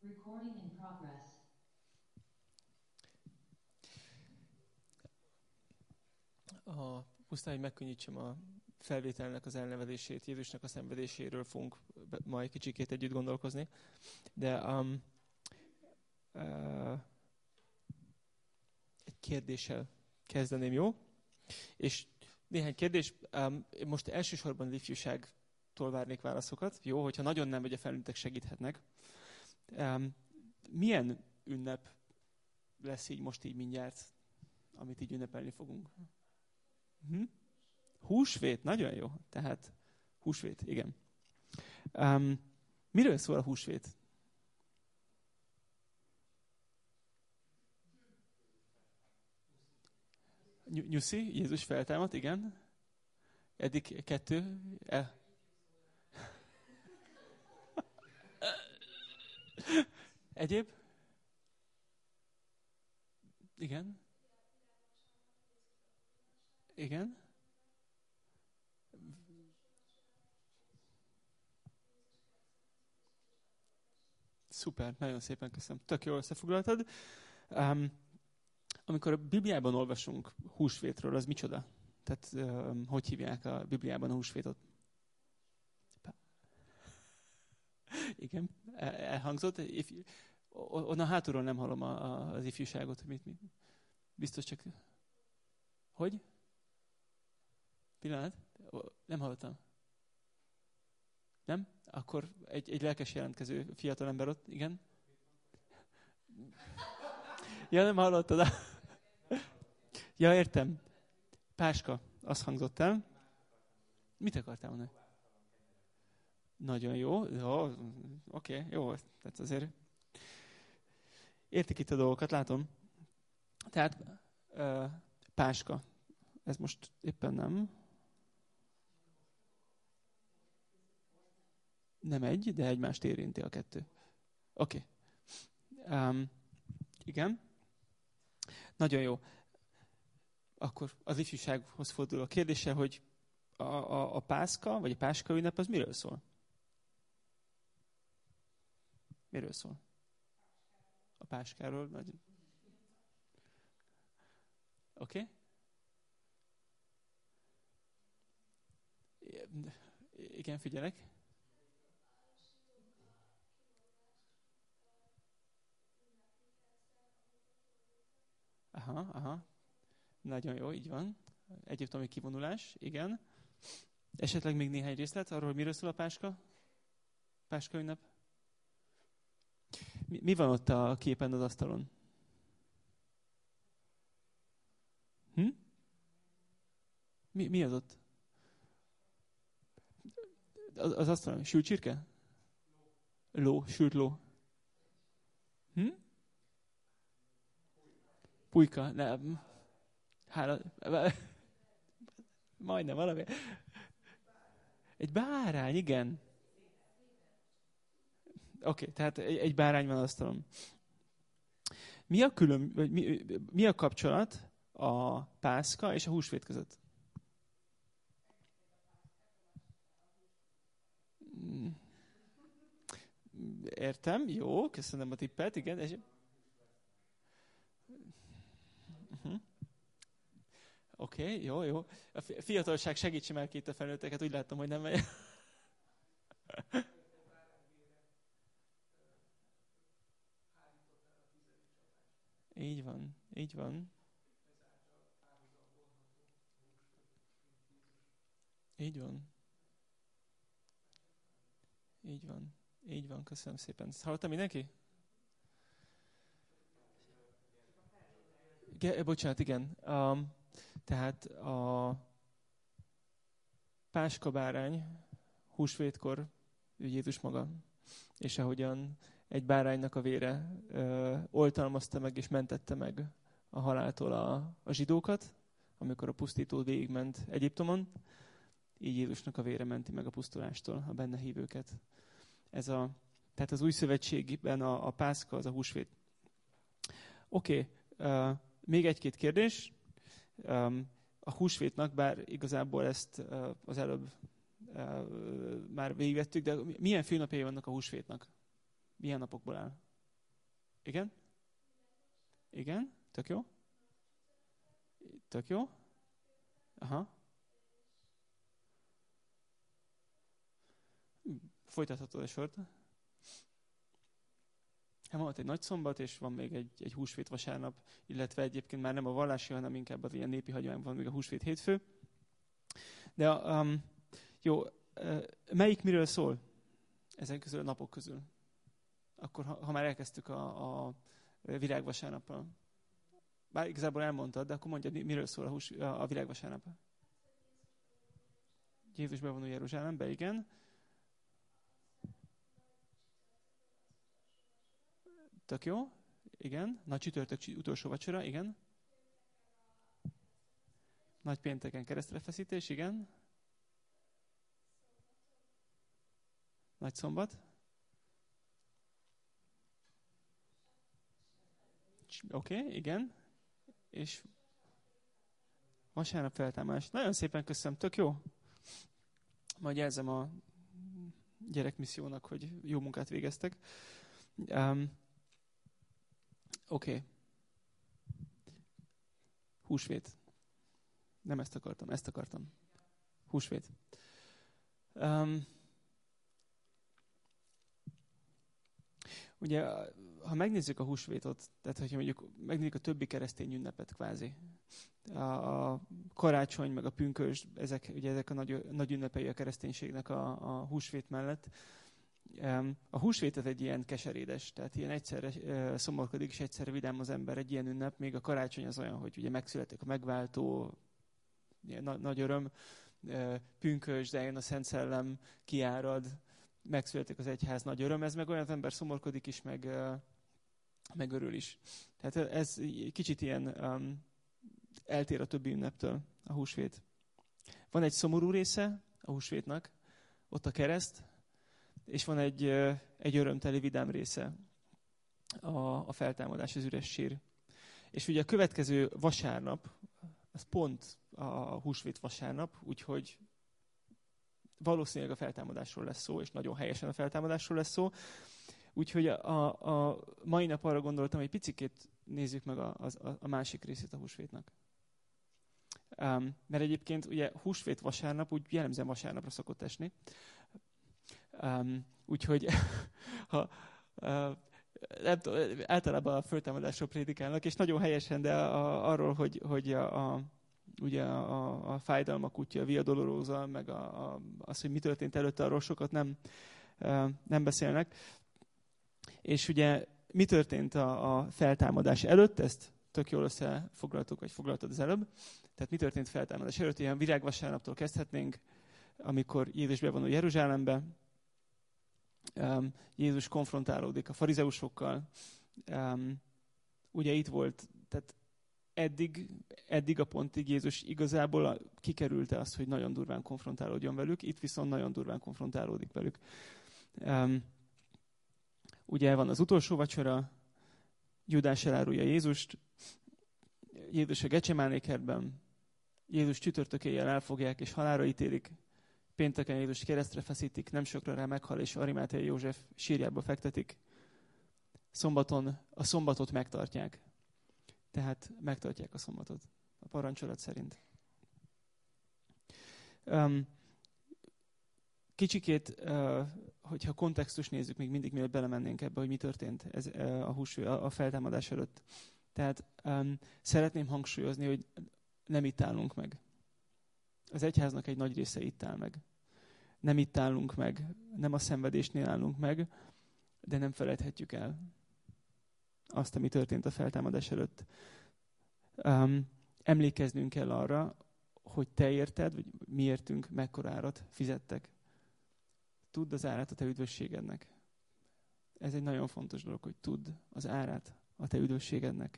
Recording in progress. Muszáj, hogy megkönnyítsem a felvételnek az elnevezését, Jézusnak a szenvedéséről fogunk ma egy kicsikét együtt gondolkozni. De egy kérdéssel kezdeném, jó? És néhány kérdés. Most elsősorban az ifjúságtól várnék válaszokat. Jó, hogyha nagyon nem, vagy a felnőttek segíthetnek. Milyen ünnep lesz így most így mindjárt, amit így ünnepelni fogunk? Húsvét, nagyon jó. Tehát húsvét, igen. Miről szól a húsvét? Nyuszi, Jézus feltámadt, igen. Eddig 2. Egyéb? Igen. Igen. Szuper, nagyon szépen köszönöm. Tök jól összefoglaltad. Amikor a Bibliában olvasunk húsvétről, az micsoda? Tehát hogy hívják a Bibliában a húsvétot? Igen, elhangzott. Onnan hátulról nem hallom az ifjúságot. Mit? Biztos csak... Hogy? Pillanat? Nem hallottam. Nem? Akkor egy lelkes jelentkező fiatalember ott, igen? Ja, nem hallottad. Ja, értem. Páska, azt hangzott el. Mit akartál mondani? Nagyon jó. Oké, jó. Tehát azért értik itt a dolgokat, látom. Tehát Páska. Ez most éppen nem. Nem egy, de egymást érinti a kettő. Oké. Igen. Nagyon jó. Akkor az ifjúsághoz fordul a kérdése, hogy a Pászka, vagy a Páska ünnep, az miről szól? Miről szól? A Páskáról. Oké? Igen, figyelek. Aha. Nagyon jó, így van. Egyiptomi kivonulás, igen. Esetleg még néhány részlet arról, hogy miről szól a Páska? Páska ünnep? Mi van ott a képen az asztalon? Mi az ott? Az asztalon? Sült csirke? Sült ló. Pulyka? Nem. Majdnem valami. Egy bárány, igen. Oké, tehát egy bárány van az asztalon. Mi a kapcsolat a Pászka és a húsvét között? Értem, jó, köszönöm a tippet, igen. Oké, jó. A fiatalság segítse már ki itt a felnőtteket, úgy láttam, hogy nem megy. Így van. Így van, köszönöm szépen. Hallottam mindenki? Bocsánat, igen. Tehát a Páska bárány húsvétkor Jézus maga, és ahogyan egy báránynak a vére oltalmazta meg és mentette meg a haláltól a zsidókat, amikor a pusztító végigment Egyiptomon, így Jézusnak a vére menti meg a pusztulástól a benne hívőket. Tehát az új szövetségben a Pászka, az a húsvét. Oké, még egy-két kérdés. A húsvétnak, bár igazából ezt az előbb már végigvettük, de milyen főnapjai vannak a húsvétnak? Milyen napokból áll? Igen? Igen? Tök jó? Tök jó? Aha. Folytathatod a sort. Hát volt egy nagy szombat, és van még egy húsvét vasárnap, illetve egyébként már nem a vallási, hanem inkább az ilyen népi hagyományban van még a húsvét hétfő. De jó, melyik miről szól ezen közül a napok közül? Akkor, ha már elkezdtük a virágvasárnappal. Bár igazából elmondtad, de akkor mondjad, miről szól a virágvasárnap? Jézus bevonul Jeruzsálembe, igen. Tök jó, igen. Nagy csütörtök utolsó vacsora, igen. Nagy pénteken keresztre feszítés, igen. Nagy szombat. Oké, igen. És vasárnap feltámadás. Nagyon szépen köszönöm, tök jó. Majd jelzem a gyerekmissziónak, hogy jó munkát végeztek. Oké. Húsvét. Nem ezt akartam. Húsvét. Ugye, ha megnézzük a húsvétot, tehát hogyha mondjuk megnézzük a többi keresztény ünnepet kvázi, a karácsony, meg a pünkösd, ezek a nagy ünnepei a kereszténységnek a húsvét mellett. A húsvét az egy ilyen keserédes, tehát ilyen egyszerre szomorkodik, és egyszerre vidám az ember, egy ilyen ünnep. Még a karácsony az olyan, hogy ugye megszületik a megváltó, nagy öröm, pünkösd, eljön a Szent Szellem, kiárad, megszületik az egyház, nagy öröm. Ez meg olyan, az ember szomorkodik is, meg örül is. Tehát ez kicsit ilyen eltér a többi ünneptől a húsvét. Van egy szomorú része a húsvétnak, ott a kereszt, és van egy örömteli, vidám része, a feltámadás, az üres sír. És ugye a következő vasárnap, az pont a húsvét vasárnap, úgyhogy valószínűleg a feltámadásról lesz szó, és nagyon helyesen a feltámadásról lesz szó. Úgyhogy a mai nap arra gondoltam, hogy picikét nézzük meg a másik részét a húsvétnak. Mert egyébként ugye húsvét vasárnap úgy jellemzően vasárnapra szokott esni. Úgyhogy általában a föltámadásról prédikálnak, és nagyon helyesen, de arról, hogy ugye a fájdalmak útja, a Via Dolorosa, meg az, hogy mi történt előtte, arról sokat nem beszélnek. És ugye mi történt a feltámadás előtt, ezt tök jól összefoglaltuk, vagy foglaltad az előbb. Tehát mi történt feltámadás előtt, ilyen virágvasárnaptól kezdhetnénk, amikor Jézus bevonul Jeruzsálembe, Jézus konfrontálódik a farizeusokkal. Ugye itt volt, tehát eddig a pontig Jézus igazából kikerülte azt, hogy nagyon durván konfrontálódjon velük, itt viszont nagyon durván konfrontálódik velük. Ugye van az utolsó vacsora, Judás elárulja Jézust, Jézus a Gecsemáné kertben, Jézus csütörtök éjjel elfogják és halálra ítélik, pénteken Jézus keresztre feszítik, nem sokra rá meghal, és Arimáthei József sírjába fektetik. Szombaton a szombatot megtartják. Tehát megtartják a szombatot a parancsolat szerint. Kicsikét, hogyha kontextus nézzük, még mindig mielőtt belemennénk ebbe, hogy mi történt a feltámadás előtt. Tehát szeretném hangsúlyozni, hogy nem itt állunk meg. Az egyháznak egy nagy része itt áll meg. Nem itt állunk meg, nem a szenvedésnél állunk meg, de nem felejthetjük el azt, ami történt a feltámadás előtt. Emlékeznünk kell arra, hogy te érted, vagy mi értünk, mekkora árat fizettek. Tudd az árát a te üdvösségednek. Ez egy nagyon fontos dolog, hogy tudd az árát a te üdvösségednek.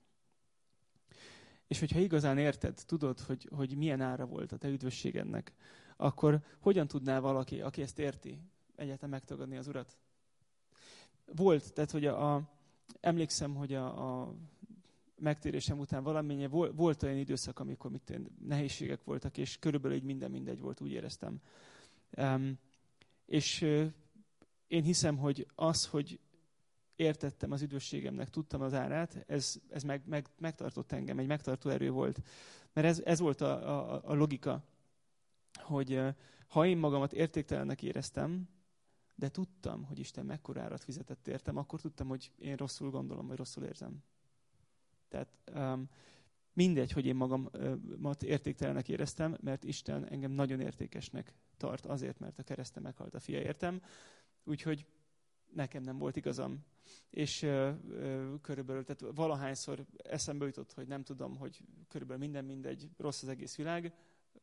És hogyha igazán érted, tudod, hogy milyen ára volt a te üdvösségednek, akkor hogyan tudná valaki, aki ezt érti, egyáltalán megtagadni az Urat? Volt, tehát hogy emlékszem, hogy a megtérésem után valamennyi volt olyan időszak, amikor nehézségek voltak, és körülbelül így minden mindegy volt, úgy éreztem. És én hiszem, hogy értettem az üdvösségemnek, tudtam az árát, ez megtartott engem, egy megtartó erő volt. Mert ez volt a logika, hogy ha én magamat értéktelennek éreztem, de tudtam, hogy Isten mekkora árat fizetett értem, akkor tudtam, hogy én rosszul gondolom, vagy rosszul érzem. Tehát mindegy, hogy én magamat értéktelennek éreztem, mert Isten engem nagyon értékesnek tart azért, mert a kereszten meghalt a fia értem. Úgyhogy nekem nem volt igazam. És körülbelül, tehát valahányszor eszembe jutott, hogy nem tudom, hogy körülbelül minden mindegy, rossz az egész világ.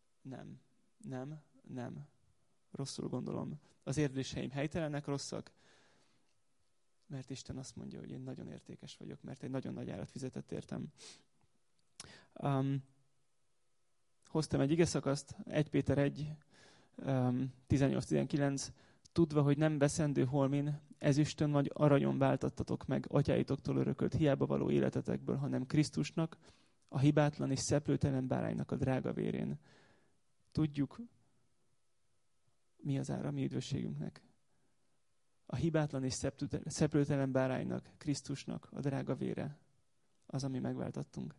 Nem. Rosszul gondolom. Az érzéseim helytelenek, rosszak, mert Isten azt mondja, hogy én nagyon értékes vagyok, mert egy nagyon nagy árat fizetett értem. Hoztam egy igeszakaszt, 1 Péter 1, 18-19, tudva, hogy nem veszendő holmin, ezüstön vagy aranyon váltattatok meg atyáitoktól örökölt hiába való életetekből, hanem Krisztusnak, a hibátlan és szeplőtelen báránynak a drága vérén. Tudjuk, mi az ára mi üdvösségünknek. A hibátlan és szeplőtelen báránynak, Krisztusnak a drága vére, az, ami megváltattunk.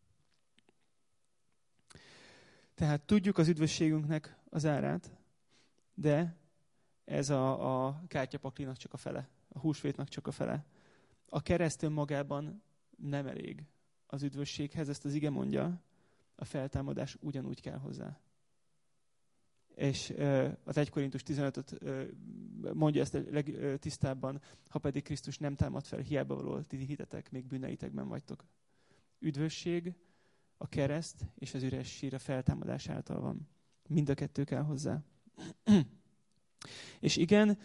Tehát tudjuk az üdvösségünknek az árát, de ez a kártyapaklinak csak a fele, a húsvétnak csak a fele. A kereszt önmagában nem elég az üdvösséghez, ezt az ige mondja, a feltámadás ugyanúgy kell hozzá. És az 1 Korintus 15-öt mondja ezt legtisztábban, ha pedig Krisztus nem támad fel, hiába való ti hitetek, még bűneitekben vagytok. Üdvösség, a kereszt és az üres sír a feltámadás által van. Mind a kettő kell hozzá. És igen,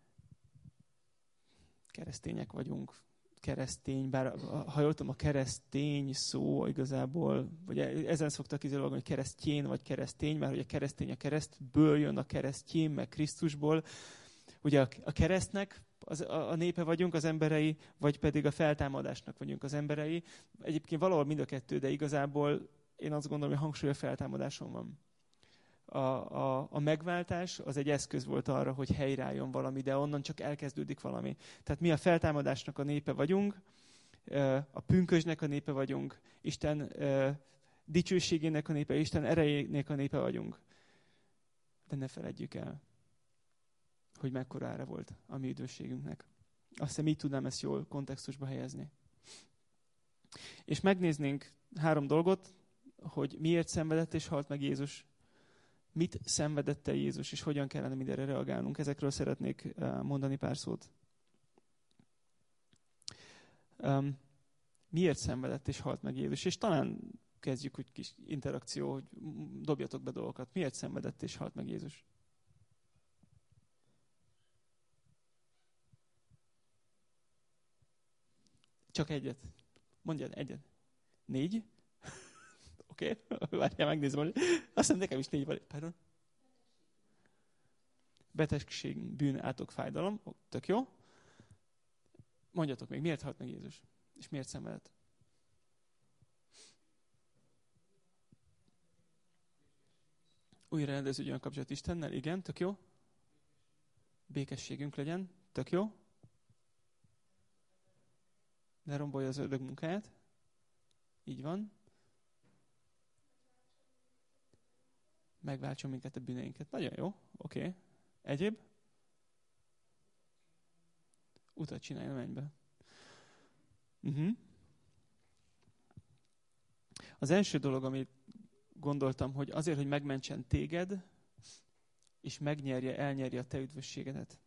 keresztények vagyunk. Keresztény, bár ha jól tudom, a keresztény szó igazából, vagy ezen szoktak izologni, hogy keresztjén vagy keresztény, mert hogy a keresztény a keresztből jön, a keresztjén, meg Krisztusból. Ugye a keresztnek a népe vagyunk, az emberei, vagy pedig a feltámadásnak vagyunk az emberei. Egyébként valahol mind a kettő, de igazából én azt gondolom, hogy hangsúly a feltámadáson van. A megváltás az egy eszköz volt arra, hogy helyreálljon valami, de onnan csak elkezdődik valami. Tehát mi a feltámadásnak a népe vagyunk, a pünkösdnek a népe vagyunk, Isten dicsőségének a népe, Isten erejének a népe vagyunk. De ne feledjük el, hogy mekkora ára volt a mi üdvösségünknek. Azt hiszem, így tudnám ezt jól kontextusba helyezni. És megnéznénk 3 dolgot, hogy miért szenvedett és halt meg Jézus. Mit szenvedett el Jézus, és hogyan kellene mindenre reagálnunk. Ezekről szeretnék mondani pár szót. Miért szenvedett és halt meg Jézus? És talán kezdjük úgy kis interakció, hogy dobjatok be dolgokat. Miért szenvedett és halt meg Jézus? Csak egyet. Mondjad, egyet. 4? Oké, várjál, megnézem. Azt hiszem, nekem is 4 van. Pardon? Betegség, bűn, átok, fájdalom. Tök jó. Mondjatok még, miért halt meg Jézus? És miért szenvedett? Újra rendeződjön a kapcsolat Istennel. Igen, tök jó. Békességünk legyen. Tök jó. Ne rombolja az ördög munkáját. Így van. Megváltson minket a bűneinket. Nagyon jó. Oké. Egyéb? Utat csinálj a mennybe. Az első dolog, amit gondoltam, hogy azért, hogy megmentsen téged, és elnyerje a te üdvösségedet.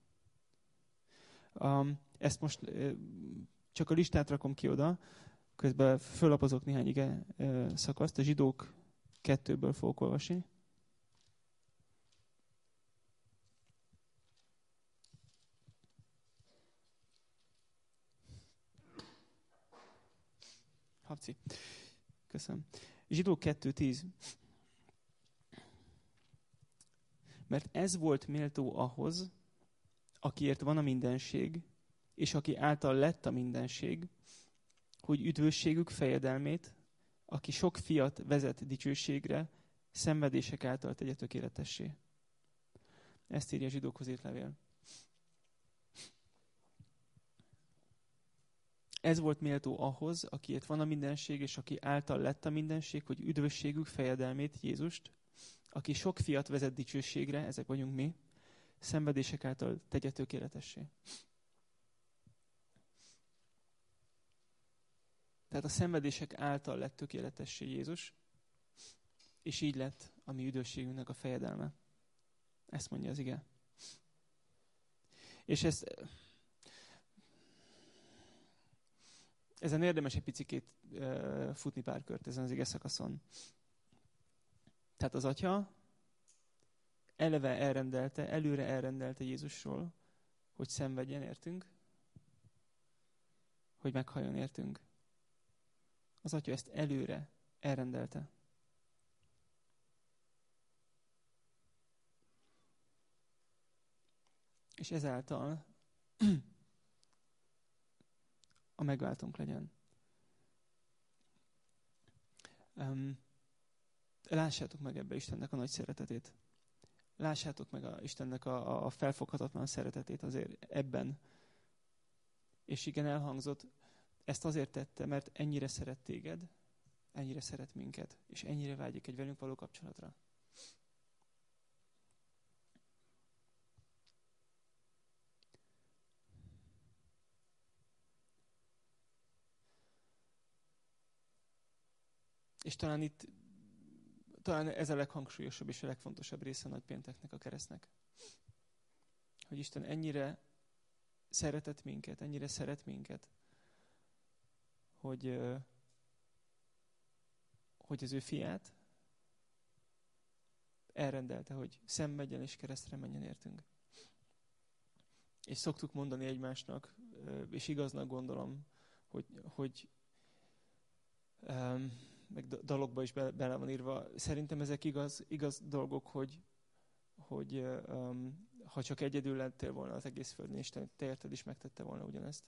Ezt most csak a listát rakom ki oda, közben föllapozok néhány ige szakaszt, a Zsidók 2-ből fogok olvasni. Habci. Köszönöm. Zsidók 2:10. Mert ez volt méltó ahhoz, akiért van a mindenség, és aki által lett a mindenség, hogy üdvösségük fejedelmét, aki sok fiat vezet dicsőségre, szenvedések által tegye tökéletessé. Ezt írja a Zsidókhoz írt levél. Ez volt méltó ahhoz, akiért van a mindenség, és aki által lett a mindenség, hogy üdvösségük fejedelmét, Jézust, aki sok fiat vezet dicsőségre, ezek vagyunk mi, szenvedések által tegye tökéletessé. Tehát a szenvedések által lett tökéletessé Jézus, és így lett a mi üdvösségünknek a fejedelme. Ezt mondja az ige. És ezen érdemes egy picikét futni pár kört ezen az ige szakaszon. Tehát az Atya előre elrendelte Jézusról, hogy szenvedjen értünk, hogy meghalljon értünk. Az Atya ezt előre elrendelte. És ezáltal a megváltónk legyen. Lássátok meg ebbe Istennek a nagy szeretetét. Lássátok meg Istennek a felfoghatatlan szeretetét azért ebben. És igen, elhangzott, ezt azért tette, mert ennyire szeret téged, ennyire szeret minket, és ennyire vágyik egy velünk való kapcsolatra. És talán ez a leghangsúlyosabb és a legfontosabb része a nagypénteknek, a keresztnek. Hogy Isten ennyire szeretett minket, ennyire szeret minket, hogy az ő fiát elrendelte, hogy szenvedjen és keresztre menjen értünk. És szoktuk mondani egymásnak, és igaznak gondolom, hogy meg dalokba is bele van írva. Szerintem ezek igaz dolgok, hogy ha csak egyedül lettél volna az egész földön, Isten te érted is megtette volna ugyanezt.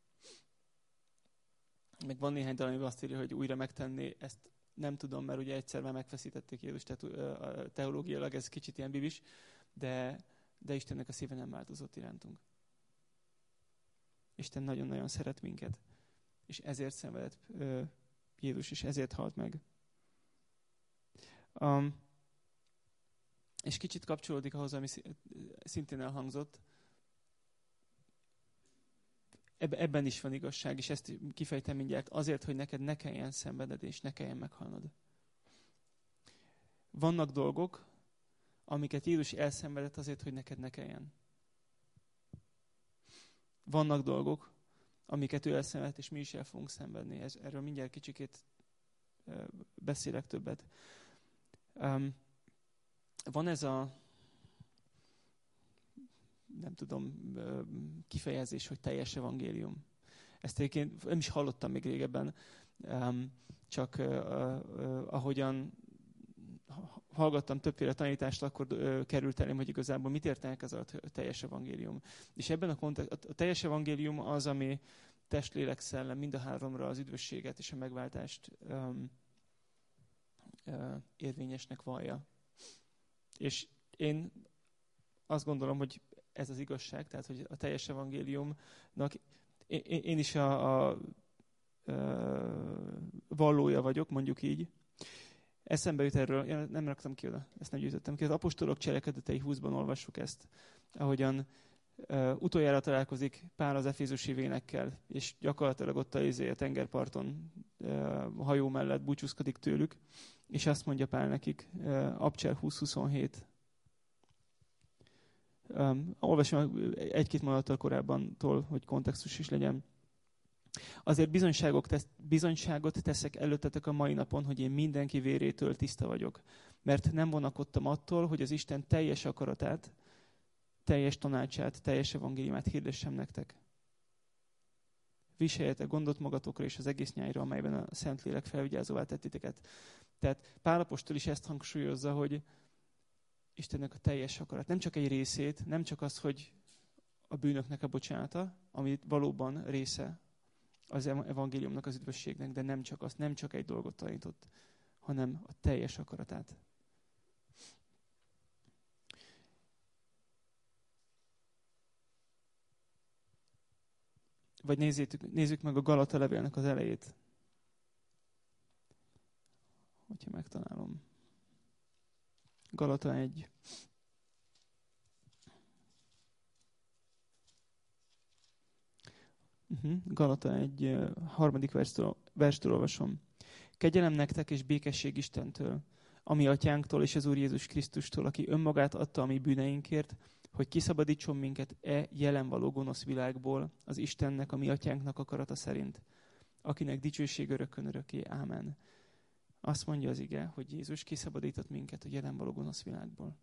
Meg van néhány dal, amiben azt írja, hogy újra megtenni, ezt nem tudom, mert ugye egyszer már megfeszítették Jézust, tehát teológiailag ez kicsit ilyen bibis, de Istennek a szíve nem változott irántunk. Isten nagyon-nagyon szeret minket, és ezért szenvedett Jézus, és ezért halt meg. És kicsit kapcsolódik ahhoz, ami szintén elhangzott. Ebben is van igazság, és ezt kifejtem mindjárt. Azért, hogy neked ne kelljen szenveded, és ne kelljen meghalnod. Vannak dolgok, amiket Jézus elszenvedett azért, hogy neked ne kelljen. Vannak dolgok, amiket ő elszenvedett, és mi is el fogunk szenvedni. Erről mindjárt kicsikét beszélek többet. Van ez a nem tudom, kifejezés, hogy teljes evangélium. Ezt egyébként nem is hallottam még régebben, csak ahogyan hallgattam többféle tanítást, akkor került elém, hogy igazából mit értenek ez a teljes evangélium. És ebben a teljes evangélium az, ami test, lélek, szellem, mind a háromra az üdvösséget és a megváltást érvényesnek vallja. És én azt gondolom, hogy ez az igazság, tehát hogy a teljes evangéliumnak én is a vallója vagyok, mondjuk így. Eszembe jut erről, én nem raktam ki oda, ezt nem gyűjtöttem ki. Az Apostolok Cselekedetei 20-ban olvassuk ezt, ahogyan utoljára találkozik Pál az efézusi vénekkel, és gyakorlatilag ott a tengerparton a hajó mellett búcsúzkodik tőlük, és azt mondja Pál nekik, Abcsel 20-27. Olvasom egy-két mondattal korábbantól, hogy kontextus is legyen. Azért bizonyságot teszek előttetek a mai napon, hogy én mindenki vérétől tiszta vagyok. Mert nem vonakodtam attól, hogy az Isten teljes akaratát, teljes tanácsát, teljes evangéliumát hirdessem nektek. Viseljetek gondot magatokra és az egész nyájra, amelyben a Szentlélek felvigyázóvá tett titeket. Tehát Pál apostol is ezt hangsúlyozza, hogy Istennek a teljes akarat. Nem csak egy részét, nem csak az, hogy a bűnöknek a bocsánata, ami valóban része az evangéliumnak, az üdvösségnek, de nem csak azt, nem csak egy dolgot tanított, hanem a teljes akaratát. Vagy nézzük meg a Galata levélnek az elejét. Hogyha megtalálom. Galata 1. Galata 1, 3. verstől olvasom. Kegyelem nektek és békesség Istentől, ami atyánktól és az Úr Jézus Krisztustól, aki önmagát adta a mi bűneinkért, hogy kiszabadítson minket jelen való gonosz világból, az Istennek, a mi atyánknak akarata szerint, akinek dicsőség örökkön örökké. Ámen. Azt mondja az ige, hogy Jézus kiszabadított minket a jelen való gonosz világból.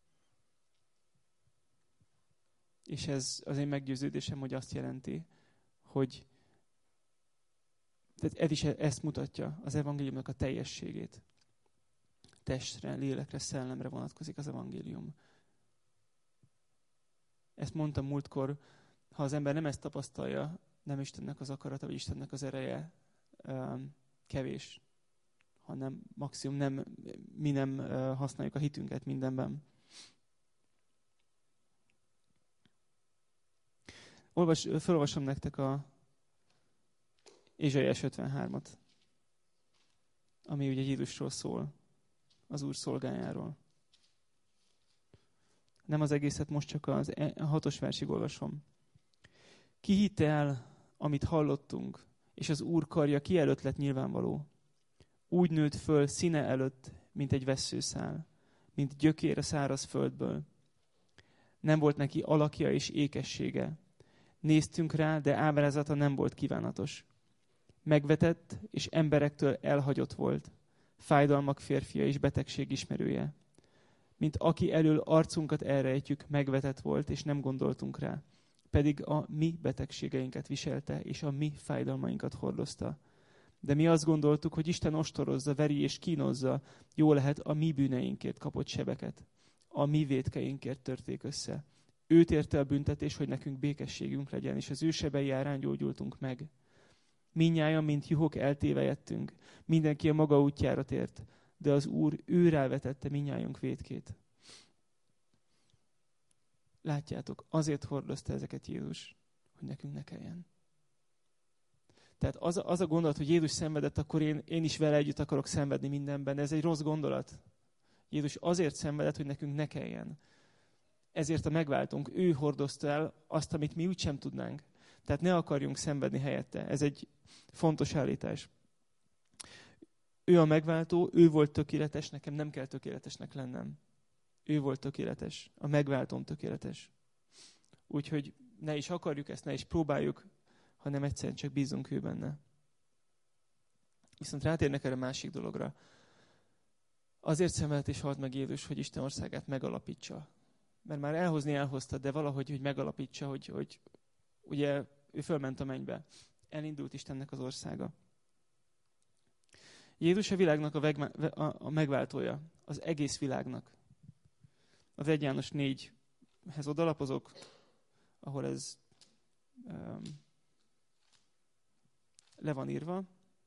És ez az én meggyőződésem, hogy azt jelenti, hogy tehát ez is ezt mutatja, az evangéliumnak a teljességét. Testre, lélekre, szellemre vonatkozik az evangélium. Ezt mondtam múltkor, ha az ember nem ezt tapasztalja, nem Istennek az akarata, vagy Istennek az ereje kevés, hanem maximum mi nem használjuk a hitünket mindenben. Felolvasom nektek a Ézsaiás 53-at, ami ugye Jézusról szól, az Úr szolgájáról. Nem az egészet, most csak a 6. versig olvasom. Ki hitte el, amit hallottunk, és az Úr karja ki előtt lett nyilvánvaló. Úgy nőtt föl színe előtt, mint egy vesszőszál, mint gyökér a száraz földből. Nem volt neki alakja és ékessége. Néztünk rá, de ábrázata nem volt kívánatos. Megvetett és emberektől elhagyott volt. Fájdalmak férfia és betegség ismerője. Mint aki elől arcunkat elrejtjük, megvetett volt, és nem gondoltunk rá. Pedig a mi betegségeinket viselte, és a mi fájdalmainkat hordozta. De mi azt gondoltuk, hogy Isten ostorozza, veri és kínozza, jó lehet a mi bűneinkért kapott sebeket. A mi vétkeinkért törték össze. Őt érte a büntetés, hogy nekünk békességünk legyen, és az ő sebei árán gyógyultunk meg. Mindnyájan, mint juhok eltévejettünk, mindenki a maga útjára tért, de az Úr, ő rávetette mindnyájunk vétkét. Látjátok, azért hordozta ezeket Jézus, hogy nekünk ne kelljen. Tehát az a gondolat, hogy Jézus szenvedett, akkor én is vele együtt akarok szenvedni mindenben, ez egy rossz gondolat. Jézus azért szenvedett, hogy nekünk ne kelljen. Ezért a megváltunk, ő hordozta el azt, amit mi úgysem tudnánk. Tehát ne akarjunk szenvedni helyette. Ez egy fontos állítás. Ő a megváltó, ő volt tökéletes, nekem nem kell tökéletesnek lennem. Ő volt tökéletes, a megváltóm tökéletes. Úgyhogy ne is akarjuk ezt, ne is próbáljuk, hanem egyszerűen csak bízunk ő benne. Viszont rátérnek erre a másik dologra. Azért szenvedett és halt meg Jézus, hogy Isten országát megalapítsa. Mert már elhozta, de valahogy, hogy megalapítsa, hogy ugye ő fölment a mennybe. Elindult Istennek az országa. Jézus a világnak a megváltója. Az egész világnak. Az 1 János 4-hez odalapozok, ahol ez le van írva.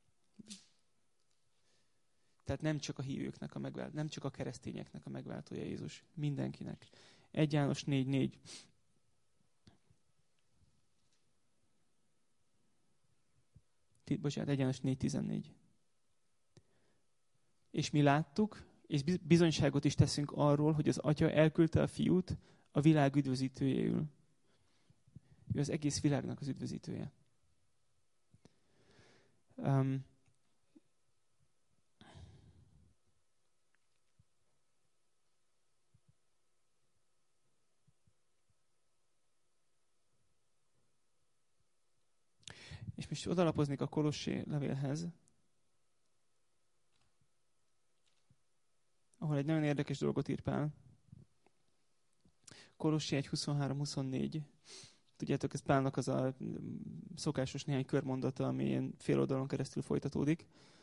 Tehát nem csak a hívőknek a megváltója, nem csak a keresztényeknek a megváltója Jézus. Mindenkinek. 1 János 4:4. Bocsánat, 1 János 4:14. És mi láttuk, és bizonyságot is teszünk arról, hogy az Atya elküldte a Fiút a világ üdvözítőjéül. Ő az egész világnak az üdvözítője. És most odalapoznék a Kolossé levélhez, ahol egy nagyon érdekes dolgot ír Pál. Kolossé 1:23-24. Tudjátok, ez Pálnak az a szokásos néhány körmondata, ami ilyen fél oldalon keresztül folytatódik.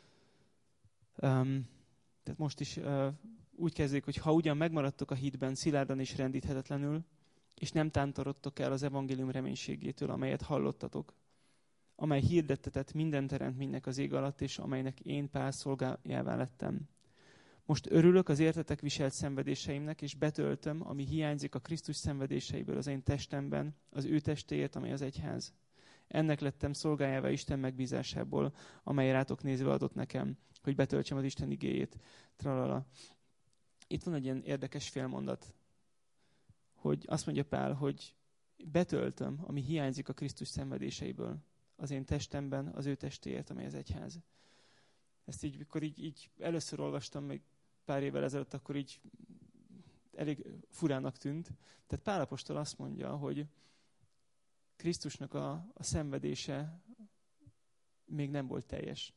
Tehát most is úgy kezdik, hogy ha ugyan megmaradtok a hitben szilárdan és rendíthetetlenül, és nem tántorodtok el az evangélium reménységétől, amelyet hallottatok, amely hirdettetett minden teremtménynek az ég alatt, és amelynek én Pál szolgájává lettem. Most örülök az értetek viselt szenvedéseimnek, és betöltöm, ami hiányzik a Krisztus szenvedéseiből az én testemben, az ő testéért, amely az egyház. Ennek lettem szolgájává Isten megbízásából, amely rátok nézve adott nekem, hogy betöltsem az Isten igéjét. Tralala. Itt van egy ilyen érdekes félmondat, hogy azt mondja Pál, hogy betöltöm, ami hiányzik a Krisztus szenvedéseiből, az én testemben, az ő testéért, amely az egyház. Ezt így, mikor így először olvastam, még pár évvel ezelőtt, akkor így elég furának tűnt. Tehát Pál apostol azt mondja, hogy Krisztusnak a szenvedése még nem volt teljes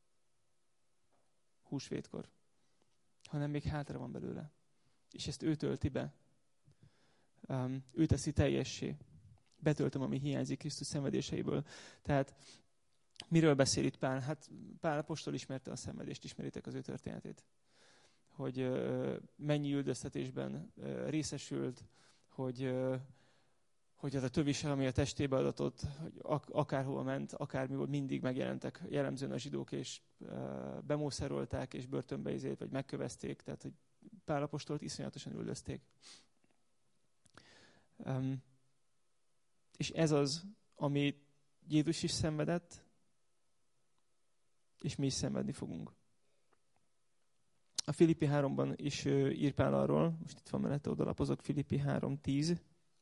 húsvétkor, hanem még hátra van belőle. És ezt ő tölti be. Ő teszi teljessé. Betöltöm, ami hiányzik Krisztus szenvedéseiből. Tehát miről beszél itt Pál? Hát Pál apostol ismerte a szenvedést, ismeritek az ő történetét. Hogy mennyi üldöztetésben részesült, hogy az a tövisel, ami a testébe adatott, hogy akárhol ment, akármi volt, mindig megjelentek jellemzően a zsidók, és bemószerolták, és börtönbe izélt, vagy megkövezték. Tehát, hogy Pál apostolt iszonyatosan üldözték. És ez az, ami Jézus is szenvedett, és mi is szenvedni fogunk. A Filippi 3-ban is ír Pál arról, most itt van mellette, odalapozok, Filippi 3:10.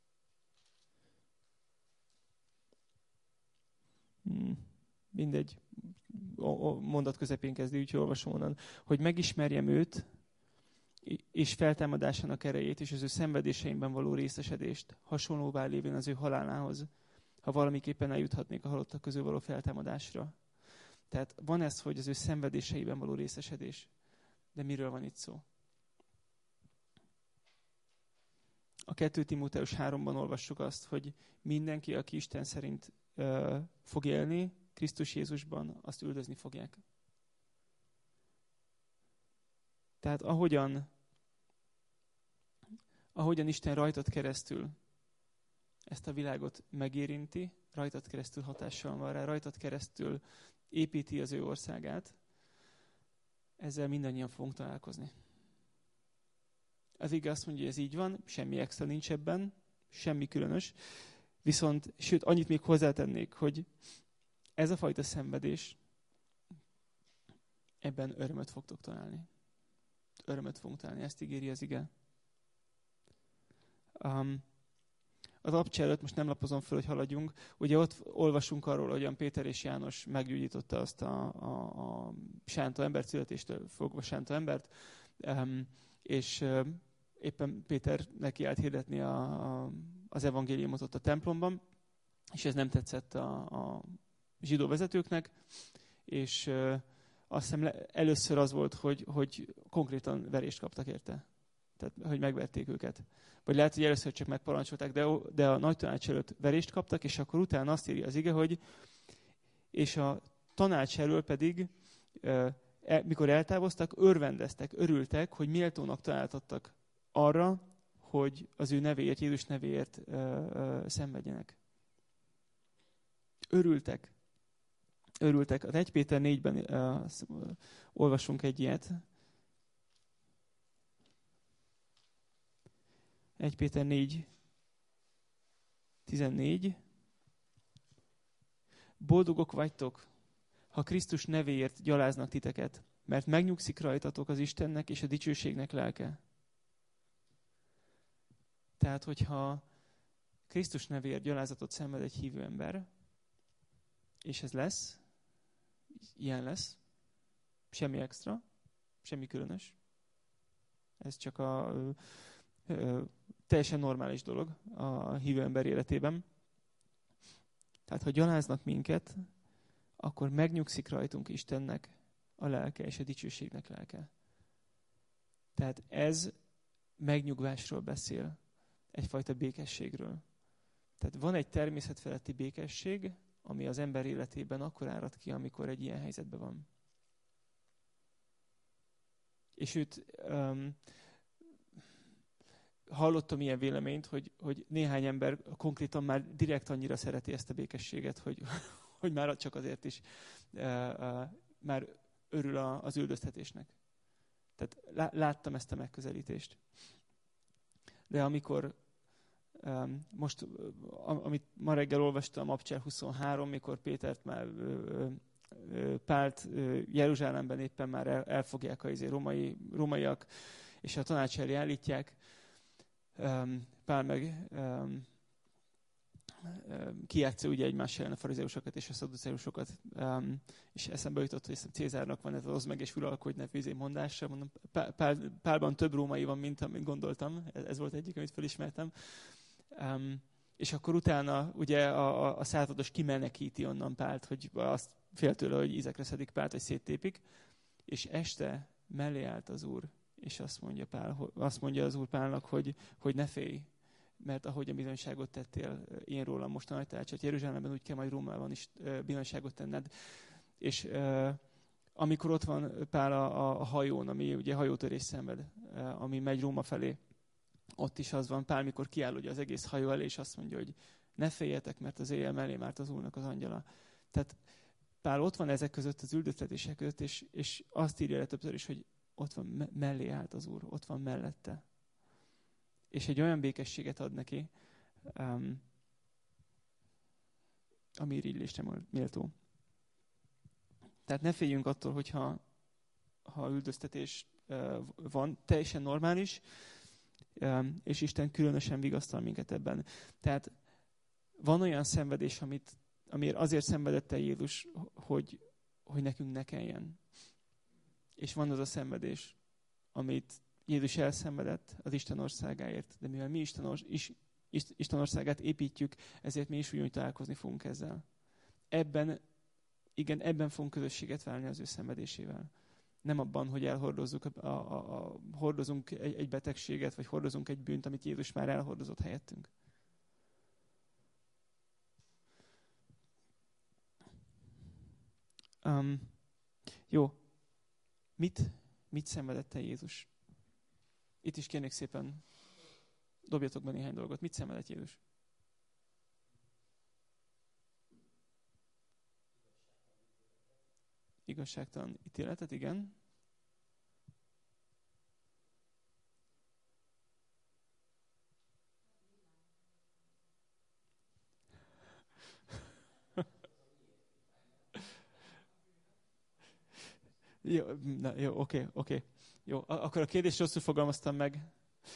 Mindegy, mondat közepén kezdi, úgyhogy olvasom onnan, hogy megismerjem őt, és feltámadásának erejét, és az ő szenvedéseimben való részesedést, hasonlóvá lévén az ő halálához, ha valamiképpen eljuthatnék a halottak közül való feltámadásra. Tehát van ez, hogy az ő szenvedéseiben való részesedés. De miről van itt szó? A 2 Timóteus 3-ban olvassuk azt, hogy mindenki, aki Isten szerint fog élni, Krisztus Jézusban, azt üldözni fogják. Tehát ahogyan Isten rajtad keresztül ezt a világot megérinti, rajtad keresztül hatással van rá, rajtad keresztül építi az ő országát, ezzel mindannyian fogunk találkozni. Az igaz azt mondja, hogy ez így van, semmi extra nincs ebben, semmi különös, viszont, sőt, annyit még hozzátennék, hogy ez a fajta szenvedés, ebben örömöt fogtok találni. Örömöt fogunk találni, ezt ígéri az ige. Az abcsa előtt, most nem lapozom föl, hogy haladjunk, ugye ott olvasunk arról, hogyan Péter és János meggyógyította azt a sánta embert, születéstől fogva sánta embert, és éppen Péter neki állt hirdetni az evangéliumot ott a templomban, és ez nem tetszett a zsidó vezetőknek, és azt hiszem először az volt, hogy konkrétan verést kaptak érte. Tehát, hogy megverték őket. Vagy lehet, hogy először csak megparancsolták, de a nagy tanács előtt verést kaptak, és akkor utána azt írja az ige, hogy és a tanács elől pedig, mikor eltávoztak, örvendeztek, örültek, hogy méltónak találtattak arra, hogy az ő nevéért, Jézus nevéért szenvedjenek. Örültek. Örültek. Az 1 Péter 4-ben olvasunk egy ilyet. 1 Péter 4:14. Boldogok vagytok, ha Krisztus nevéért gyaláznak titeket, mert megnyugszik rajtatok az Istennek és a dicsőségnek lelke. Tehát, hogyha Krisztus nevéért gyalázatot szenved egy hívő ember, és ez lesz, ilyen lesz, semmi extra, semmi különös. Ez csak a teljesen normális dolog a hívő ember életében. Tehát, ha gyaláznak minket, akkor megnyugszik rajtunk Istennek a lelke és a dicsőségnek lelke. Tehát ez megnyugvásról beszél, egyfajta békességről. Tehát van egy természetfeletti békesség, ami az ember életében akkor árad ki, amikor egy ilyen helyzetben van. És őt hallottam ilyen véleményt, hogy néhány ember konkrétan már direkt annyira szereti ezt a békességet, hogy már csak azért is már örül az üldöztetésnek. Tehát láttam ezt a megközelítést. De amikor Most, amit ma reggel olvastam, Abcsel 23, mikor Pétert már Pált Jeruzsálemben éppen már elfogják a rómaiak, és a tanács elé állítják. Pál meg kijátsza ugye egymás ellen a farizeusokat és a szadduceusokat, és eszembe jutott, hogy Cézárnak van ez az oszd meg és uralkodj nevű mondása. Mondom, Pálban több római van, mint amit gondoltam. Ez volt egyik, amit felismertem. És akkor utána ugye a százados kimenekíti onnan Pált, hogy azt fél tőle, hogy ízekre szedik Pált, vagy széttépik. És este mellé állt az Úr, és azt mondja az Úr Pálnak, hogy ne félj, mert ahogy a bizonyságot tettél én rólam most a nagy tanácsot Jeruzsálemben, úgy kell majd Rómában is bizonyságot tenned. És amikor ott van Pál a hajón, ami ugye hajótörés szenved, ami megy Róma felé, ott is az van, Pál, mikor kiáll ugye az egész hajó elé, és azt mondja, hogy ne féljetek, mert az éjjel mellé márt az Úrnak az angyala. Tehát Pál ott van ezek között, az üldöztetések között, és azt írja le többször is, hogy ott van, mellé állt az Úr, ott van mellette. És egy olyan békességet ad neki, ami irigylésre méltó. Tehát ne féljünk attól, hogyha üldöztetés van, teljesen normális, és Isten különösen vigasztal minket ebben. Tehát van olyan szenvedés, amiért azért szenvedett el Jézus, hogy nekünk ne kelljen. És van az a szenvedés, amit Jézus elszenvedett az Isten országáért, de mivel mi Isten országát építjük, ezért mi is úgy találkozni fogunk ezzel. Ebben fogunk közösséget válni az ő szenvedésével. Nem abban, hogy elhordozzuk hordozunk egy betegséget, vagy hordozunk egy bűnt, amit Jézus már elhordozott helyettünk. Jó. Mit szenvedett el Jézus? Itt is kérnék szépen, dobjatok be néhány dolgot. Mit szenvedett Jézus? Igazságtalan ítéletet, igen. Jó, oké. Jó, akkor a kérdést rosszul fogalmaztam meg.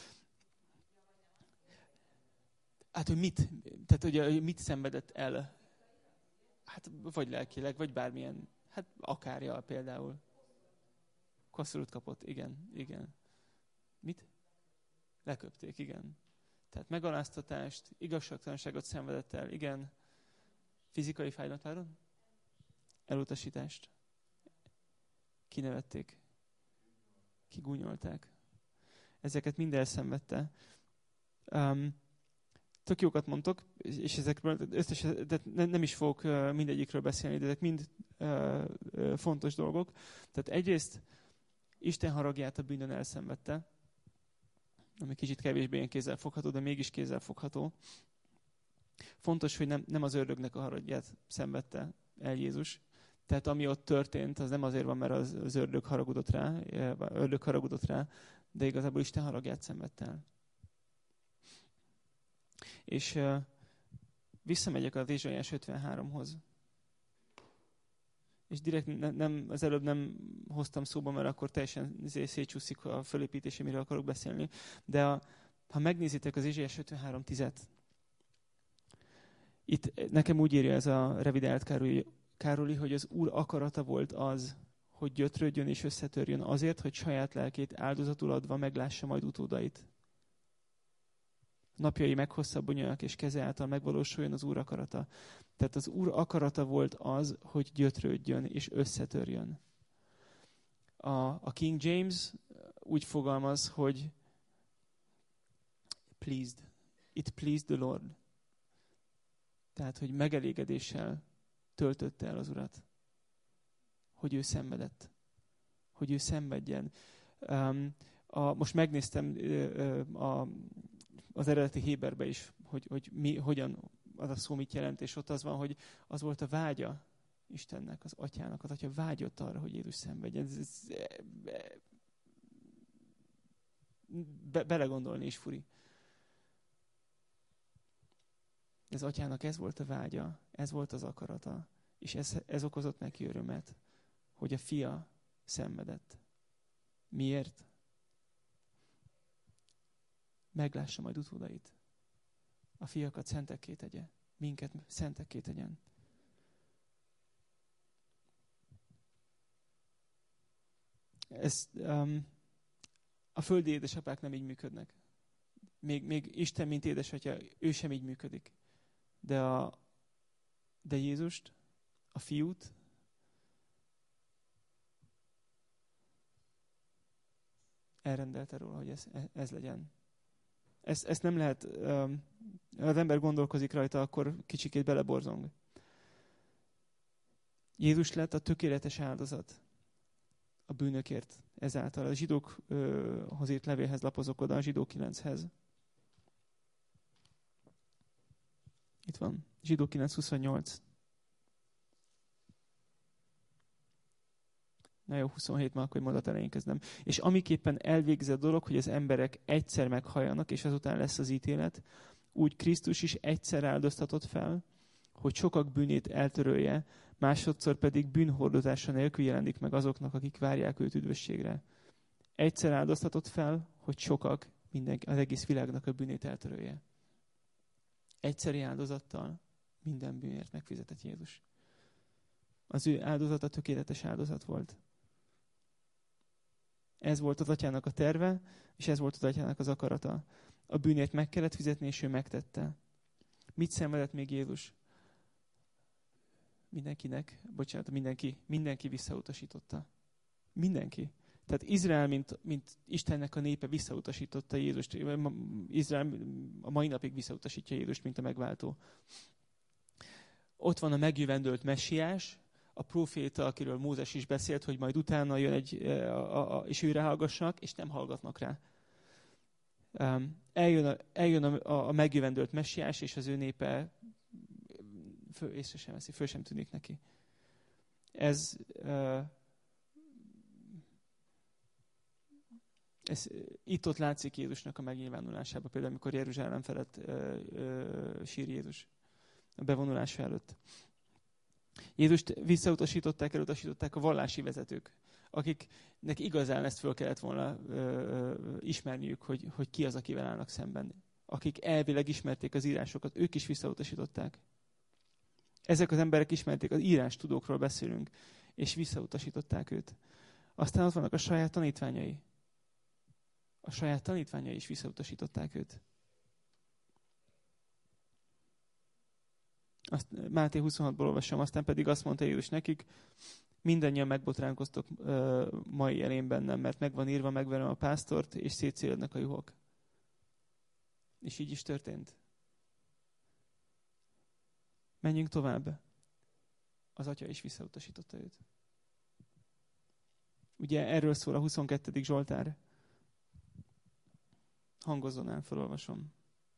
Hát, hogy mit szenvedett el? Hát, vagy lelkileg, vagy bármilyen, hát akárja például. Koszorút kapott, igen. Mit? Leköpték, igen. Tehát megaláztatást, igazságtalanságot szenvedett el, igen. Fizikai fájdalmat, elutasítást. Kinevették. Kigúnyolták. Ezeket mind elszenvedte. Tök jókat mondtok, és ezekről de nem is fogok mindegyikről beszélni, de ezek mind fontos dolgok. Tehát egyrészt Isten haragját a bűnön elszenvedte, ami kicsit kevésbé ilyen kézzelfogható, de mégis kézzelfogható. Fontos, hogy nem az ördögnek a haragját szenvedte el Jézus. Tehát ami ott történt, az nem azért van, mert az ördög haragudott rá, de igazából Isten haragját szenvedte el. És visszamegyek az Ézsaiás 53-hoz. És direkt az előbb nem hoztam szóba, mert akkor teljesen szétcsúszik a fölépítés, amiről akarok beszélni. De ha megnézitek az Ézsaiás 53:10-et, itt nekem úgy írja ez a revidált Károli, hogy az Úr akarata volt az, hogy gyötrődjön és összetörjön azért, hogy saját lelkét áldozatul adva meglássa majd utódait. Napjai meghosszabbuljanak, és keze által megvalósuljon az Úr akarata. Tehát az Úr akarata volt az, hogy gyötrődjön és összetörjön. A King James úgy fogalmaz, hogy pleased. It pleased the Lord. Tehát, hogy megelégedéssel töltötte el az Urat. Hogy ő szenvedett. Hogy ő szenvedjen. Most megnéztem az eredeti héberbe is, hogy hogyan az a szó mit jelent, és ott az van, hogy az volt a vágya Istennek, az atyának. Az atya vágyott arra, hogy Jézus szenvedjen. Belegondolni is furi. Ez atyának ez volt a vágya, ez volt az akarata, és ez okozott neki örömet, hogy a fia szenvedett. Miért? Meglássa majd utódait. A fiakat szentekké tegye. Minket szentekké tegyen. A földi édesapák nem így működnek. Még Isten, mint édesatya, ő sem így működik. De Jézust, a fiút, elrendelte róla, hogy ez legyen. Ezt nem lehet, az ember gondolkozik rajta, akkor kicsikét beleborzong. Jézus lett a tökéletes áldozat a bűnökért ezáltal. A zsidókhoz írt levélhez lapozok oda, a Zsidó 9-hez. Itt van, Zsidó 9:28. Na jó, 27 már akkor mondat elején kezdem. És amiképpen elvégzi a dolog, hogy az emberek egyszer meghalljanak, és azután lesz az ítélet, úgy Krisztus is egyszer áldoztatott fel, hogy sokak bűnét eltörölje, másodszor pedig bűnhordozása nélkül jelenik meg azoknak, akik várják őt üdvösségre. Egyszer áldoztatott fel, hogy sokak, az egész világnak a bűnét eltörölje. Egyszeri áldozattal minden bűnért megfizetett Jézus. Az ő áldozata tökéletes áldozat volt. Ez volt az atyának a terve, és ez volt az atyának az akarata. A bűnért meg kellett fizetni, és ő megtette. Mit szenvedett még Jézus? Mindenki visszautasította. Mindenki. Tehát Izrael, mint Istennek a népe visszautasította Jézust. Izrael a mai napig visszautasítja Jézust, mint a megváltó. Ott van a megjövendölt messiás, a próféta, akiről Mózes is beszélt, hogy majd utána jön és őre hallgassanak, és nem hallgatnak rá. Eljön a megjövendölt messiás, és az ő népe észre sem veszi, föl sem tűnik neki. Ez itt-ott látszik Jézusnak a megnyilvánulásában, például amikor Jeruzsálem felett sír Jézus a bevonulása előtt. Jézust elutasították a vallási vezetők, akiknek igazán ezt föl kellett volna ismerniük, hogy ki az, akivel állnak szemben. Akik elvileg ismerték az írásokat, ők is visszautasították. Ezek az emberek ismerték, az írástudókról beszélünk, és visszautasították őt. Aztán ott vannak a saját tanítványai. A saját tanítványai is visszautasították őt. Máté 26-ból olvasom, aztán pedig azt mondta Jézus nekik, mindannyian megbotránkoztok mai jelén bennem, mert megvan írva, megverem a pásztort, és szétszélednek a juhok. És így is történt. Menjünk tovább. Az atya is visszautasította őt. Ugye erről szól a 22. Zsoltár. Hangozzon el, felolvasom.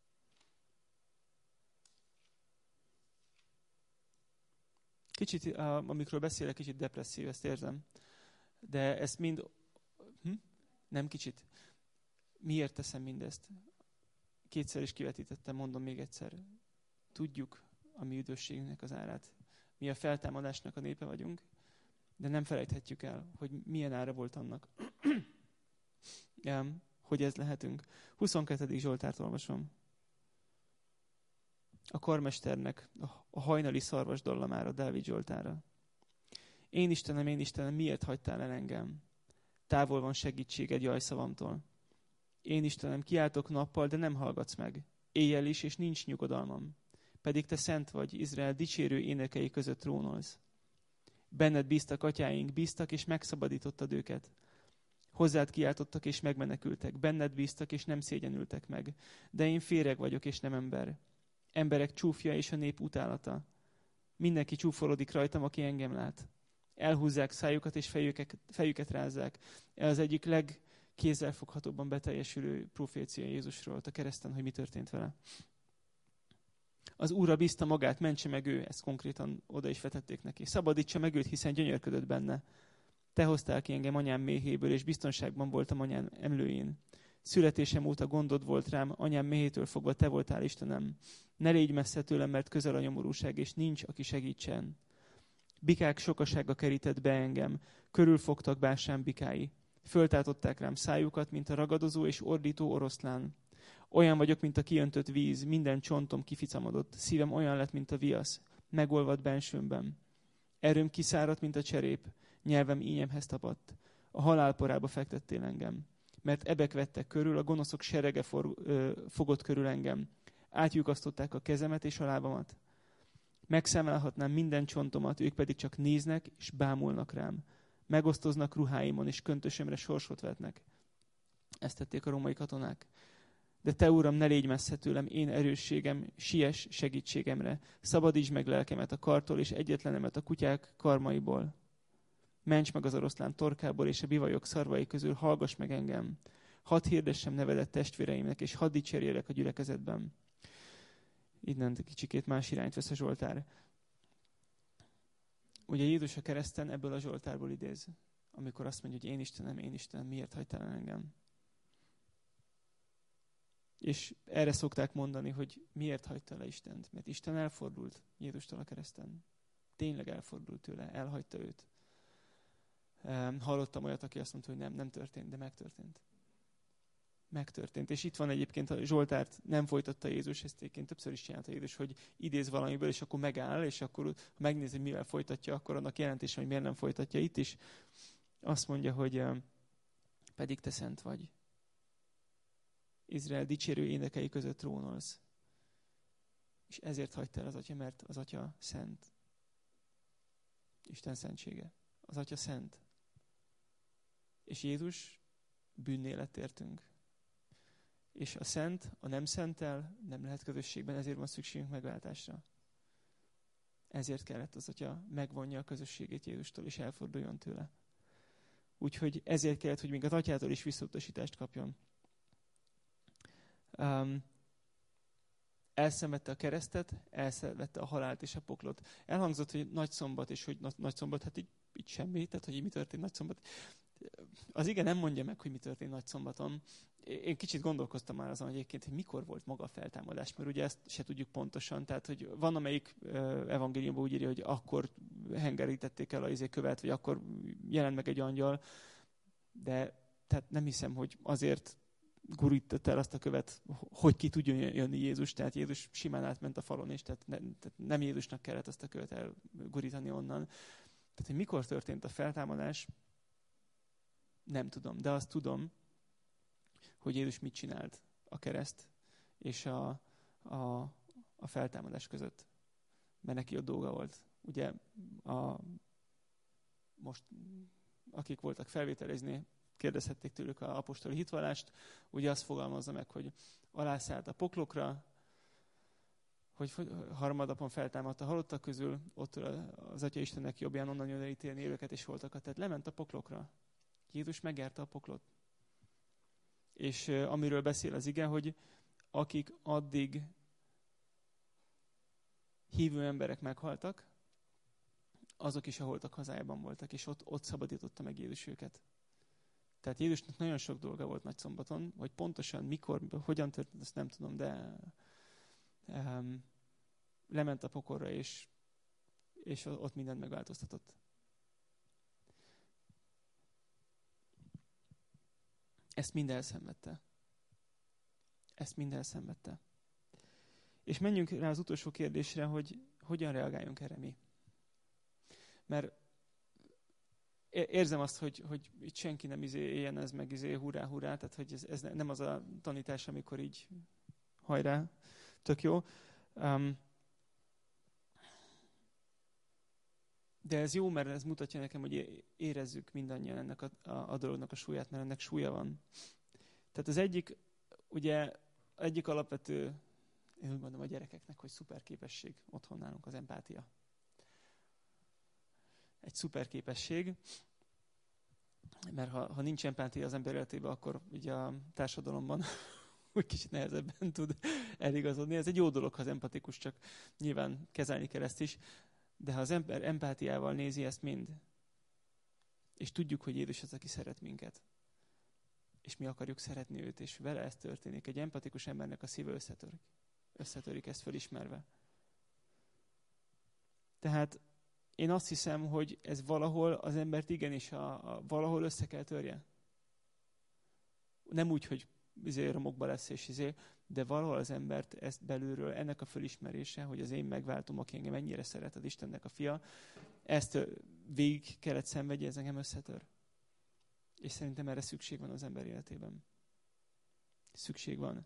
Kicsit, amikről beszélek, kicsit depresszív, ezt érzem. De ezt mind... Nem kicsit. Miért teszem mindezt? Kétszer is kivetítettem, mondom még egyszer. Tudjuk a mi üdvösségünknek az árát. Mi a feltámadásnak a népe vagyunk, de nem felejthetjük el, hogy milyen ára volt annak, hogy ez lehetünk. 22. Zsoltárt olvasom. A karmesternek a hajnali szarvas dallamára, Dávid Zsoltára. Én Istenem, miért hagytál el engem? Távol van segítséged jajszavamtól. Én Istenem, kiáltok nappal, de nem hallgatsz meg. Éjjel is, és nincs nyugodalmam. Pedig te szent vagy, Izrael dicsérő énekei között trónolsz. Benned bíztak atyáink, bíztak, és megszabadítottad őket. Hozzád kiáltottak, és megmenekültek. Benned bíztak, és nem szégyenültek meg. De én féreg vagyok, és nem ember. Emberek csúfja és a nép utálata. Mindenki csúfolodik rajtam, aki engem lát. Elhúzzák szájukat, és fejüket rázzák. Ez az egyik legkézzelfoghatóbban beteljesülő profécia Jézusról a kereszten, hogy mi történt vele. Az Úrra bízta magát, mentse meg ő, ezt konkrétan oda is vetették neki. Szabadítsa meg őt, hiszen gyönyörködött benne. Te hoztál ki engem anyám méhéből, és biztonságban voltam anyám emlőjén. Születésem óta gondod volt rám, anyám méhétől fogva te voltál Istenem. Ne légy messze tőlem, mert közel a nyomorúság, és nincs, aki segítsen. Bikák sokasága kerített be engem, körülfogtak Básán bikái. Föltátották rám szájukat, mint a ragadozó és ordító oroszlán. Olyan vagyok, mint a kiöntött víz, minden csontom kificamodott, szívem olyan lett, mint a viasz, megolvadt bensőmben. Erőm kiszáradt, mint a cserép, nyelvem ínyemhez tapadt. A halálporába fektettél engem. Mert ebek vettek körül, a gonoszok serege fogott körül engem. Átlyukasztották a kezemet és a lábamat. Megszámlálhatnám minden csontomat, ők pedig csak néznek és bámulnak rám. Megosztoznak ruháimon, és köntösömre sorsot vetnek. Ezt tették a római katonák. De te, Uram, ne légy messze tőlem, én erősségem, siess segítségemre. Szabadítsd meg lelkemet a kartól, és egyetlenemet a kutyák karmaiból. Ments meg az oroszlán torkából, és a bivajok szarvai közül hallgass meg engem. Hadd hirdessem nevedet testvéreimnek, és hadd dicsérjelek a gyülekezetben. Innen kicsikét más irányt vesz a Zsoltár. Ugye Jézus a kereszten ebből a Zsoltárból idéz, amikor azt mondja, hogy én Istenem, miért hagytál el engem? És erre szokták mondani, hogy miért hagyta le Istent? Mert Isten elfordult Jézustól a kereszten. Tényleg elfordult tőle, elhagyta őt. Hallottam olyat, aki azt mondta, hogy nem történt, de megtörtént. Megtörtént. És itt van egyébként a Zsoltárt nem folytatta Jézus, ezt egyébként többször is csinálta Jézus, hogy idéz valamiből, és akkor megáll, és akkor ha megnézi, hogy mivel folytatja, akkor annak jelentése, hogy miért nem folytatja. Itt is azt mondja, hogy pedig te szent vagy. Izrael dicsérő énekei között trónolsz. És ezért hagyta el az Atya, mert az Atya szent. Isten szentsége. Az Atya szent. És Jézus bűnné lett értünk. És a szent, a nem szenttel nem lehet közösségben, ezért van szükségünk megváltásra. Ezért kellett az Atya megvonja a közösségét Jézustól, és elforduljon tőle. Úgyhogy ezért kellett, hogy még az Atyától is visszautasítást kapjon. Elszenvedte a keresztet, elszenvedte a halált és a poklot. Elhangzott, hogy nagyszombat, és hogy nagyszombat, hát így semmi, tehát hogy mi történt nagyszombat. Az ige nem mondja meg, hogy mi történt nagyszombaton. Én kicsit gondolkoztam már azon egyébként, hogy mikor volt maga a feltámadás, mert ugye ezt se tudjuk pontosan. Tehát, hogy van, amelyik evangéliumban úgy írja, hogy akkor hengerítették el a követ, vagy akkor jelent meg egy angyal, de tehát nem hiszem, hogy azért gurított el azt a követ, hogy ki tudjon jönni Jézus, tehát Jézus simán átment a falon, és tehát nem Jézusnak kellett azt a követ elgurítani onnan. Tehát, hogy mikor történt a feltámadás, nem tudom, de azt tudom, hogy Jézus mit csinált a kereszt és a feltámadás között. Mert neki ott dolga volt. Ugye most akik voltak felvételezni, kérdezhették tőlük az apostoli hitvallást, ugye azt fogalmazza meg, hogy alászállt a poklokra, hogy harmadnapon feltámadt a halottak közül, ott az Atya Istennek jobbján onnan jön elítélni élőket és holtakat. Tehát lement a poklokra. Jézus megjárta a poklot. És amiről beszél az ige, hogy akik addig hívő emberek meghaltak, azok is a holtak hazájában voltak, és ott szabadította meg Jézus őket. Tehát Jézusnak nagyon sok dolga volt nagyszombaton, hogy pontosan mikor, hogyan történt, azt nem tudom, de lement a pokolra, és ott mindent megváltoztatott. Ezt mind elszenvedte. És menjünk rá az utolsó kérdésre, hogy hogyan reagáljunk erre mi. Mert érzem azt, hogy itt senki nem éljen ez meg hurrá, hurrá, tehát hogy ez nem az a tanítás, amikor így hajrá, tök jó. De ez jó, mert ez mutatja nekem, hogy érezzük mindannyian ennek a dolognak a súlyát, mert ennek súlya van. Tehát az egyik alapvető, én úgy mondom a gyerekeknek, hogy szuper képesség otthon nálunk az empátia. Egy szuper képesség, mert ha nincs empátia az ember életében, akkor ugye a társadalomban úgy kicsit nehezebben tud eligazodni. Ez egy jó dolog, ha az empatikus, csak nyilván kezelni kell ezt is. De ha az ember empátiával nézi ezt mind, és tudjuk, hogy Jézus az, aki szeret minket, és mi akarjuk szeretni őt, és vele ez történik. Egy empatikus embernek a szíve összetörik ezt felismerve. Tehát én azt hiszem, hogy ez valahol az embert igenis valahol össze kell törje. Nem úgy, hogy romokba lesz, de valahol az embert ezt belülről, ennek a fölismerése, hogy az én megváltom, aki engem ennyire szeret, az Istennek a fia, ezt végig kellett szenvedje, ez engem összetör. És szerintem erre szükség van az ember életében. Szükség van.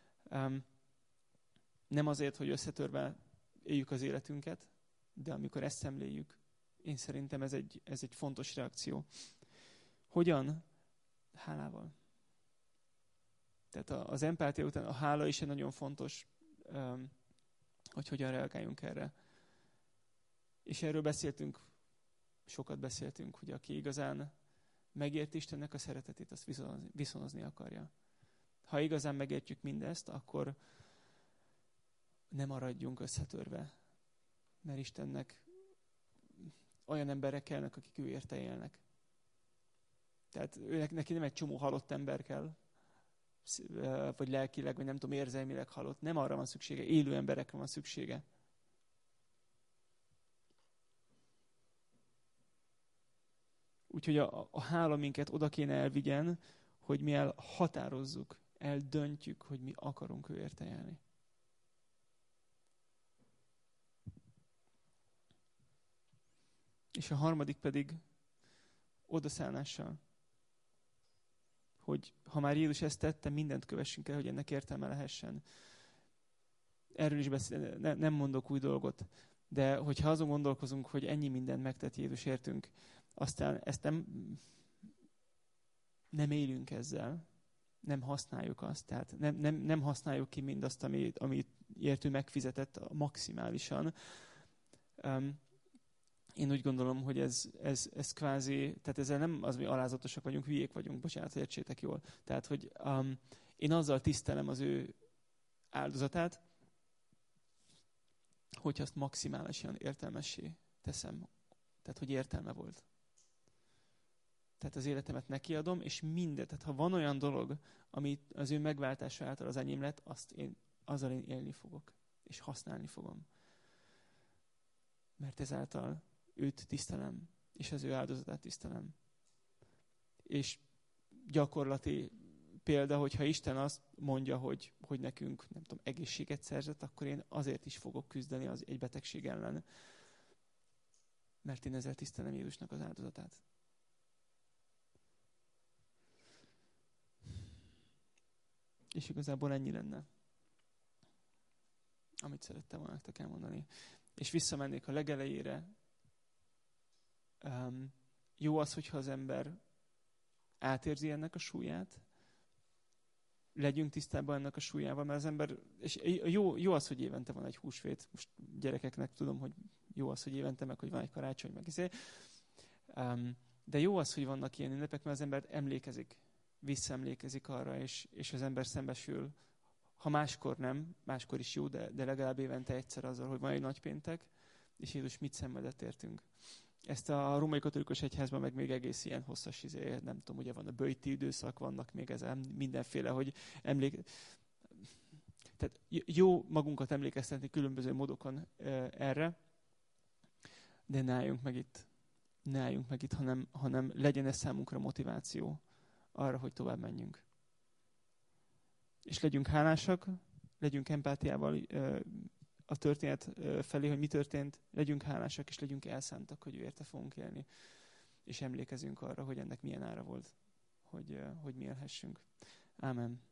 Nem azért, hogy összetörve éljük az életünket, de amikor ezt szemléljük, én szerintem ez egy fontos reakció. Hogyan? Hálával. Tehát az empátia után a hála is egy nagyon fontos, hogy hogyan reagáljunk erre. És erről sokat beszéltünk, hogy aki igazán megérti Istennek a szeretetét, azt viszonozni akarja. Ha igazán megértjük mindezt, akkor nem maradjunk összetörve. Mert Istennek olyan emberek kellnek, akik ő érte élnek. Tehát neki nem egy csomó halott ember kell, vagy lelkileg, vagy nem tudom, érzelmileg halott. Nem arra van szüksége, élő emberekre van szüksége. Úgyhogy a hála minket oda kéne elvigyen, hogy mi elhatározzuk, eldöntjük, hogy mi akarunk ő érte élni. És a harmadik pedig odaszállással. Hogy ha már Jézus ezt tette, mindent kövessünk el, hogy ennek értelme lehessen. Erről is nem mondok új dolgot, de hogyha azon gondolkozunk, hogy ennyi mindent megtett Jézus értünk, aztán ezt nem élünk ezzel, nem használjuk azt, tehát nem használjuk ki mindazt, amit értő megfizetett maximálisan. Én úgy gondolom, hogy ez kvázi, tehát ezzel nem az, mi alázatosak vagyunk, hülyék vagyunk, bocsánat, értsétek jól. Tehát, hogy én azzal tisztelem az ő áldozatát, hogy azt maximálisan értelmessé teszem. Tehát, hogy értelme volt. Tehát az életemet nekiadom, és mindet. Tehát ha van olyan dolog, ami az ő megváltása által az enyém lett, azzal én élni fogok. És használni fogom. Mert ezáltal őt tisztelem, és az ő áldozatát tisztelem. És gyakorlati példa, hogyha Isten azt mondja, hogy nekünk, nem tudom, egészséget szerzett, akkor én azért is fogok küzdeni egy betegség ellen. Mert én ezzel tisztelem Jézusnak az áldozatát. És igazából ennyi lenne, amit szerettem volna nektek elmondani. És visszamennék a legelejére. Jó az, hogyha az ember átérzi ennek a súlyát, legyünk tisztában ennek a súlyával, mert az ember, és jó az, hogy évente van egy húsvét, most gyerekeknek tudom, hogy jó az, hogy évente, meg hogy van egy karácsony, meg de jó az, hogy vannak ilyen ünnepek, mert az ember emlékezik, visszaemlékezik arra, és az ember szembesül, ha máskor nem, máskor is jó, de legalább évente egyszer azzal, hogy van egy nagypéntek, és Jézus mit szenvedett értünk. Ezt a római katolikus egyházban meg még egész ilyen hosszas, nem tudom, ugye van a böjti időszak, vannak még ezen mindenféle, hogy tehát jó magunkat emlékeztetni különböző módokon erre, de ne álljunk meg itt. Ne álljunk meg itt, hanem legyen ez számunkra motiváció arra, hogy tovább menjünk. És legyünk hálásak, legyünk empátiával a történet felé, hogy mi történt, legyünk hálásak, és legyünk elszántak, hogy ő érte fogunk élni. És emlékezünk arra, hogy ennek milyen ára volt, hogy mi élhessünk. Ámen.